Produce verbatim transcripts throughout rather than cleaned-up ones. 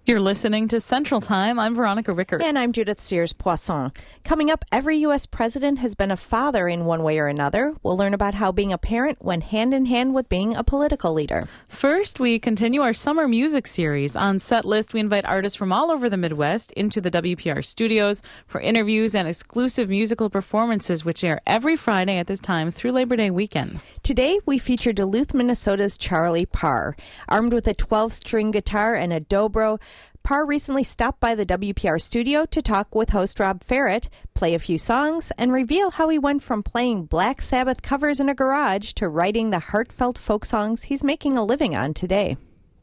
You're listening to Central Time. I'm Veronica Rickert. And I'm Judith Sears-Poisson. Coming up, every U S president has been a father in one way or another. We'll learn about how being a parent went hand in hand with being a political leader. First, we continue our summer music series. On Set List, we invite artists from all over the Midwest into the W P R studios for interviews and exclusive musical performances, which air every Friday at this time through Labor Day weekend. Today, we feature Duluth, Minnesota's Charlie Parr. Armed with a twelve-string guitar and a dobro, Parr recently stopped by the W P R studio to talk with host Rob Ferret, play a few songs, and reveal how he went from playing Black Sabbath covers in a garage to writing the heartfelt folk songs he's making a living on today.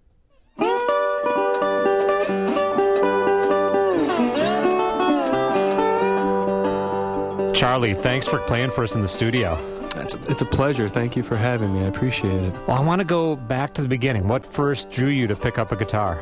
Charlie, thanks for playing for us in the studio. It's a, it's a pleasure. Thank you for having me. I appreciate it. Well, I want to go back to the beginning. What first drew you to pick up a guitar?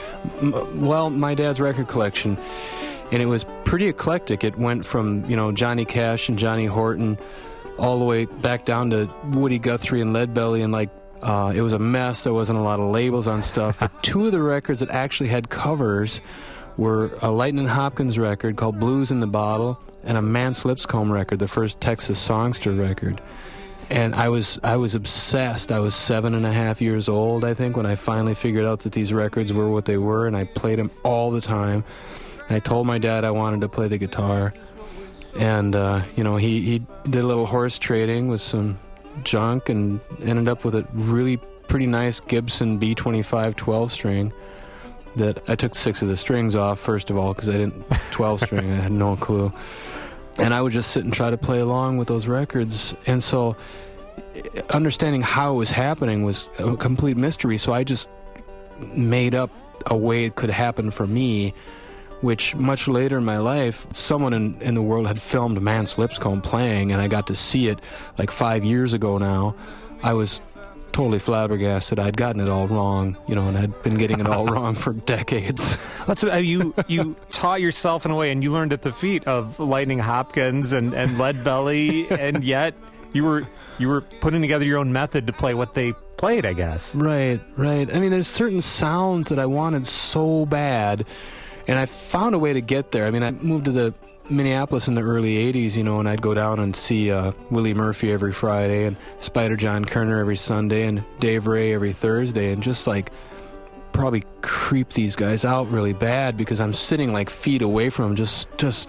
M- well, my dad's record collection, and it was pretty eclectic. It went from, you know, Johnny Cash and Johnny Horton all the way back down to Woody Guthrie and Leadbelly, and like, uh, it was a mess. There wasn't a lot of labels on stuff. But two of the records that actually had covers were a Lightnin' Hopkins record called Blues in the Bottle and a Mance Lipscomb record, the first Texas songster record. And I was I was obsessed. I was seven and a half years old, I think, when I finally figured out that these records were what they were, and I played them all the time. And I told my dad I wanted to play the guitar. And, uh, you know, he, he did a little horse trading with some junk and ended up with a really pretty nice Gibson B twenty-five twelve-string that I took six of the strings off, first of all, because I didn't twelve-string. I had no clue. And I would just sit and try to play along with those records. And so understanding how it was happening was a complete mystery. So I just made up a way it could happen for me, which much later in my life, someone in, in the world had filmed Mance Lipscomb playing, and I got to see it like five years ago now. I was totally flabbergasted. I'd gotten it all wrong, you know, and I'd been getting it all wrong for decades. That's uh, you. You taught yourself in a way, and you learned at the feet of Lightning Hopkins and and Leadbelly, and yet you were you were putting together your own method to play what they played, I guess. Right, right. I mean, there's certain sounds that I wanted so bad, and I found a way to get there. I mean, I moved to the Minneapolis in the early eighties, you know, and I'd go down and see uh, Willie Murphy every Friday and Spider John Kerner every Sunday and Dave Ray every Thursday, and just like probably creep these guys out really bad because I'm sitting like feet away from them, just just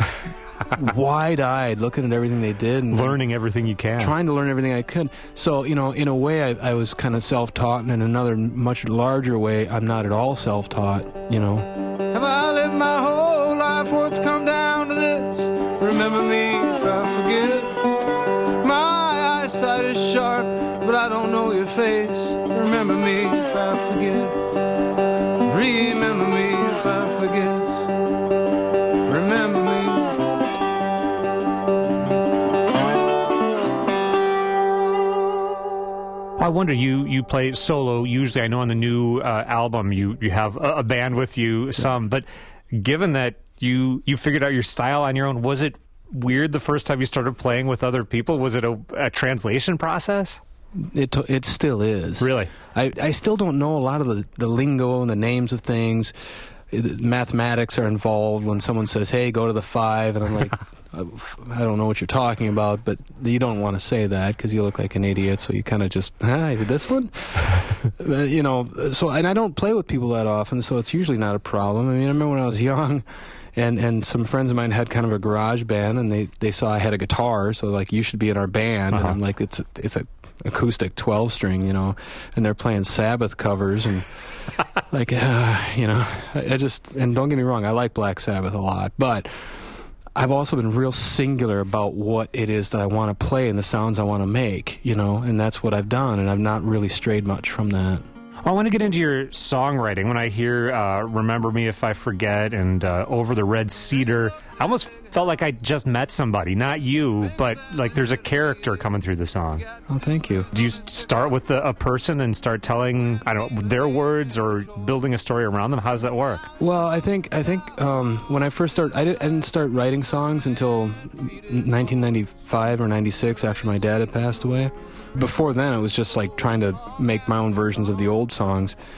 wide-eyed looking at everything they did and learning everything you can, trying to learn everything I could. So, you know, in a way I, I was kind of self-taught, and in another much larger way I'm not at all self-taught, you know. Have I lived my whole life for it to come down to this? Remember me if I forget. My eyesight is sharp, but I don't know your face. Remember me if I forget. Remember me if I forget. Remember me. I wonder, you, you play solo. Usually, I know on the new uh, album you, you have a, a band with you, some. But given that you you figured out your style on your own, was it weird the first time you started playing with other people? Was it a, a translation process? It it still is. Really? I, I still don't know a lot of the, the lingo and the names of things. Mathematics are involved when someone says, hey, go to the five, and I'm like, I don't know what you're talking about, but you don't want to say that because you look like an idiot, so you kind of just, hi, this one? You know, so, and I don't play with people that often, so it's usually not a problem. I mean, I remember when I was young, and, and some friends of mine had kind of a garage band, and they, they saw I had a guitar, so like, you should be in our band, uh-huh. And I'm like, it's a, it's a acoustic twelve-string, you know, and they're playing Sabbath covers, and like, uh, you know, I, I just, and don't get me wrong, I like Black Sabbath a lot, but I've also been real singular about what it is that I want to play and the sounds I want to make, you know, and that's what I've done, and I've not really strayed much from that. I want to get into your songwriting. When I hear uh, Remember Me If I Forget and uh, Over the Red Cedar, I almost felt like I just met somebody, not you, but like there's a character coming through the song. Oh, thank you. Do you start with the, a person and start telling, I don't know, their words or building a story around them? How does that work? Well, I think I think um, when I first started, I, did, I didn't start writing songs until nineteen ninety-five or ninety-six after my dad had passed away. Before then, it was just like trying to make my own versions of the old songs.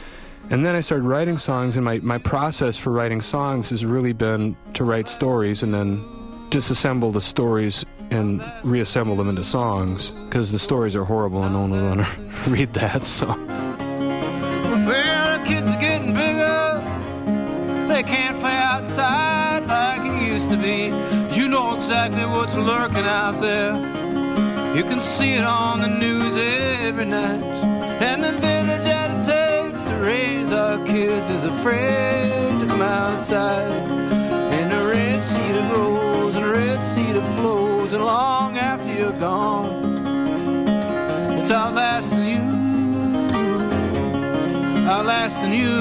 And then I started writing songs, and my, my process for writing songs has really been to write stories and then disassemble the stories and reassemble them into songs, because the stories are horrible and no one would want to read that, so. Well, the kids are getting bigger. They can't play outside like it used to be. You know exactly what's lurking out there. You can see it on the news every night. And the village that it takes to raise our kids is afraid to come outside. And the red cedar grows and the red cedar flows, and long after you're gone, it's outlasting you, outlasting you,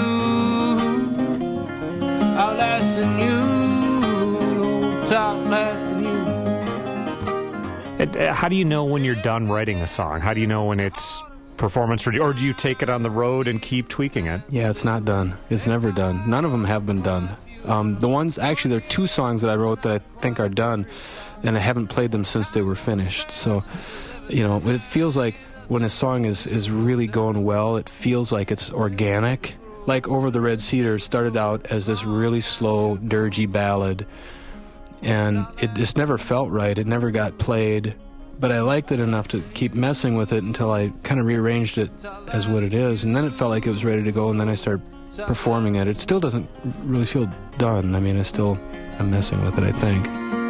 outlasting you, it's outlasting you. And, uh, how do you know when you're done writing a song? How do you know when it's performance ready, or do you take it on the road and keep tweaking it? Yeah, it's not done. It's never done. None of them have been done. Um, the ones, actually, there are two songs that I wrote that I think are done, and I haven't played them since they were finished. So, you know, it feels like when a song is, is really going well, it feels like it's organic. Like Over the Red Cedar started out as this really slow, dirgy ballad, and it just never felt right. It never got played. But I liked it enough to keep messing with it until I kind of rearranged it as what it is. And then it felt like it was ready to go, and then I started performing it. It still doesn't really feel done. I mean, I still am messing with it, I think.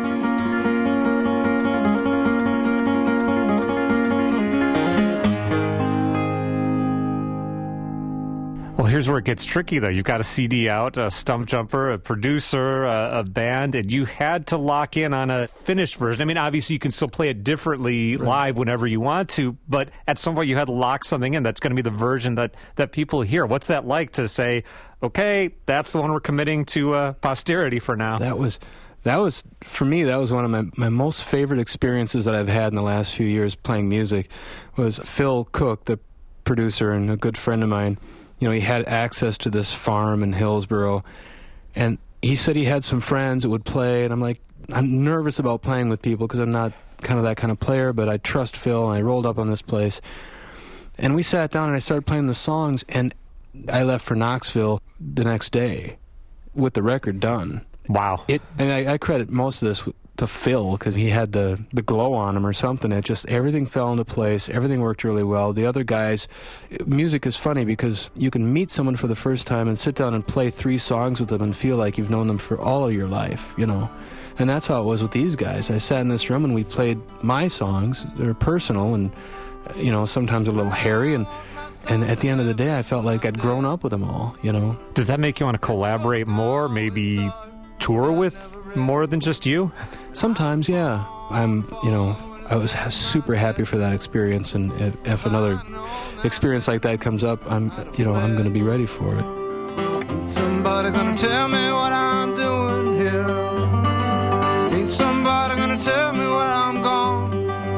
Well, here's where it gets tricky, though. You've got a C D out, a Stump Jumper, a producer, a, a band, and you had to lock in on a finished version. I mean, obviously, you can still play it differently Right. live whenever you want to, but at some point, you had to lock something in that's going to be the version that, that people hear. What's that like to say, okay, that's the one we're committing to uh, posterity for now? That was, that was for me, that was one of my, my most favorite experiences that I've had in the last few years playing music, was Phil Cook, the producer and a good friend of mine. You know, he had access to this farm in Hillsboro, and he said he had some friends that would play, and I'm like, I'm nervous about playing with people because I'm not kind of that kind of player, but I trust Phil, and I rolled up on this place. And we sat down, and I started playing the songs, and I left for Knoxville the next day with the record done. Wow. It, and I, I credit most of this to Phil, because he had the, the glow on him or something. It just, everything fell into place. Everything worked really well. The other guys, music is funny because you can meet someone for the first time and sit down and play three songs with them and feel like you've known them for all of your life, you know. And that's how it was with these guys. I sat in this room and we played my songs. They're personal and, you know, sometimes a little hairy, and And at the end of the day, I felt like I'd grown up with them all, you know. Does that make you want to collaborate more, maybe tour with more than just you? Sometimes, yeah. I'm, you know, I was ha- super happy for that experience, and if, if another experience like that comes up, I'm, you know, I'm going to be ready for it. Somebody gonna tell me what I'm doing here. Ain't somebody gonna tell me where I'm gone.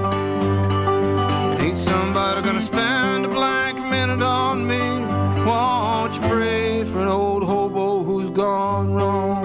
Ain't somebody gonna spend a blank minute on me. Won't you pray for an old hobo who's gone wrong?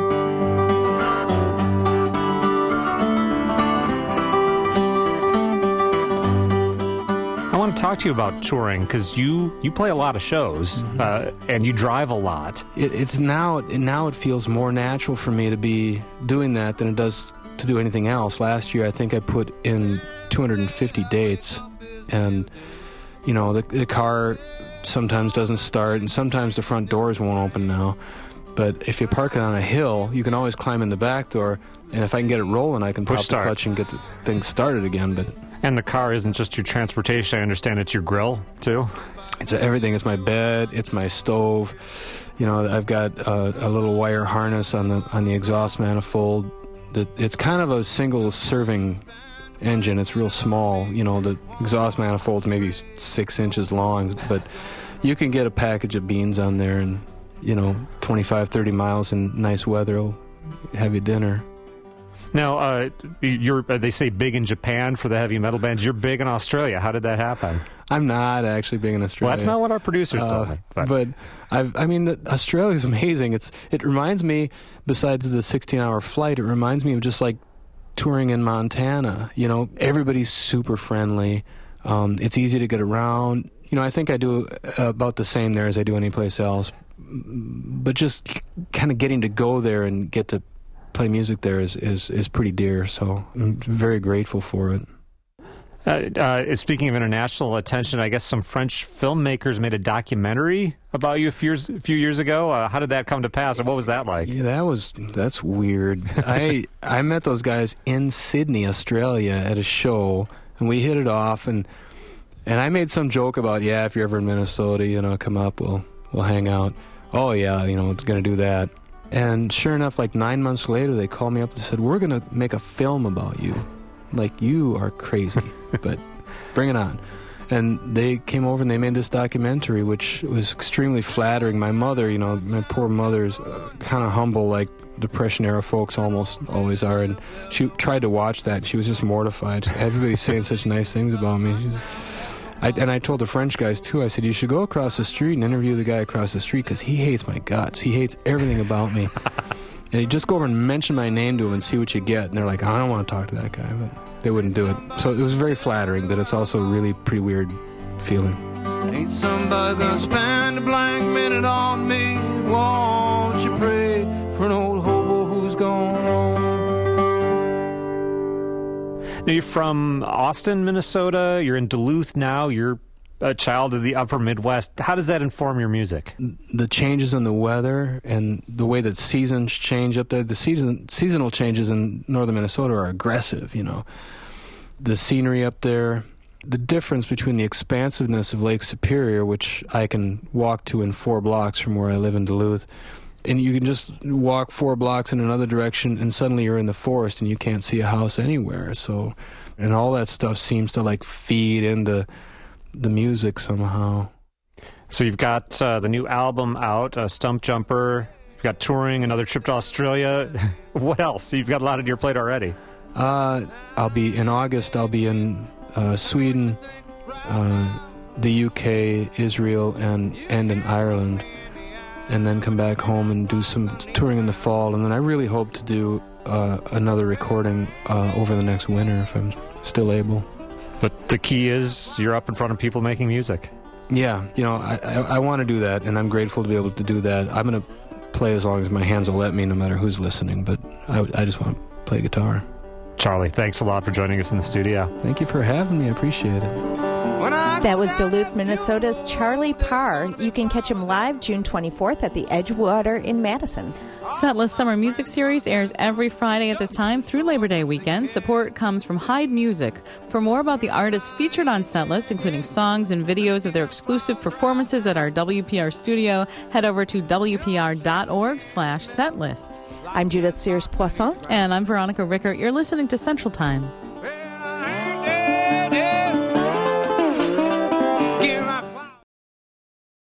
I want to talk to you about touring, because you, you play a lot of shows, mm-hmm. uh, and you drive a lot. It, it's now, now it feels more natural for me to be doing that than it does to do anything else. Last year, I think I put in two hundred fifty dates, and, you know, the, the car sometimes doesn't start, and sometimes the front doors won't open now. But if you park it on a hill, you can always climb in the back door, and if I can get it rolling, I can Push pop start. the clutch and get the thing started again. But And the car isn't just your transportation. I understand it's your grill, too? it's everything. It's my bed. It's my stove. You know, I've got uh, a little wire harness on the on the exhaust manifold. That it's kind of a single serving engine. It's real small. You know, the exhaust manifold's maybe six inches long, but you can get a package of beans on there, and, you know, twenty-five, thirty miles in nice weather will have you dinner. Now, uh, you're, uh, they say big in Japan for the heavy metal bands. You're big in Australia. How did that happen? I'm not actually big in Australia. Well, that's not what our producers Uh, told me. But, But I've, I mean, the, Australia is amazing. It's it reminds me, besides the sixteen-hour flight, it reminds me of just like touring in Montana. You know, everybody's super friendly. Um, it's easy to get around. You know, I think I do about the same there as I do anyplace else. but just kind of getting to go there and get to play music there is, is, is pretty dear, so I'm very grateful for it. Uh, uh, speaking of international attention, I guess some French filmmakers made a documentary about you a few years, a few years ago. Uh, how did that come to pass, and what was that like? Yeah, that was that's weird. I I met those guys in Sydney, Australia, at a show, and we hit it off, and and I made some joke about, yeah, if you're ever in Minnesota, you know, come up, we'll we'll hang out. Oh yeah, you know, gonna do that. And sure enough, like nine months later, they called me up and said, we're gonna make a film about you. Like, you are crazy, but bring it on. And they came over and they made this documentary, which was extremely flattering. My mother, you know, my poor mother's uh, kind of humble, like Depression-era folks almost always are, and she tried to watch that, and she was just mortified. Everybody's saying such nice things about me. She's, I, and I told the French guys, too, I said, you should go across the street and interview the guy across the street, because he hates my guts. He hates everything about me. And you just go over and mention my name to him and see what you get. And they're like, I don't want to talk to that guy, but they wouldn't do it. So it was very flattering, but it's also a really pretty weird feeling. Ain't somebody gonna spend a blank minute on me? Won't you pray for an old hobo who's gone home? Now, you're from Austin, Minnesota. You're in Duluth now. You're a child of the upper Midwest. How does that inform your music? The changes in the weather and the way that seasons change up there. The season seasonal changes in northern Minnesota are aggressive, you know. The scenery up there, the difference between the expansiveness of Lake Superior, which I can walk to in four blocks from where I live in Duluth, and you can just walk four blocks in another direction and suddenly you're in the forest and you can't see a house anywhere. So, and all that stuff seems to like feed into the music somehow. So you've got uh, the new album out, uh, Stump Jumper. You've got touring, another trip to Australia. What else? You've got a lot on your plate already. Uh, I'll be in August. I'll be in uh, Sweden, uh, the U K, Israel, and and in Ireland, and then come back home and do some touring in the fall. And then I really hope to do uh, another recording uh, over the next winter if I'm still able. But the key is you're up in front of people making music. Yeah, you know, I, I, I want to do that, and I'm grateful to be able to do that. I'm going to play as long as my hands will let me, no matter who's listening, but I, I just want to play guitar. Charlie, thanks a lot for joining us in the studio. Thank you for having me. I appreciate it. That was Duluth, Minnesota's Charlie Parr. You can catch him live June twenty-fourth at the Edgewater in Madison. Setlist Summer Music Series airs every Friday at this time through Labor Day weekend. Support comes from Hyde Music. For more about the artists featured on Setlist, including songs and videos of their exclusive performances at our W P R studio, head over to W P R dot org slash setlist. I'm Judith Sears Poisson. And I'm Veronica Rickert. You're listening to Central Time.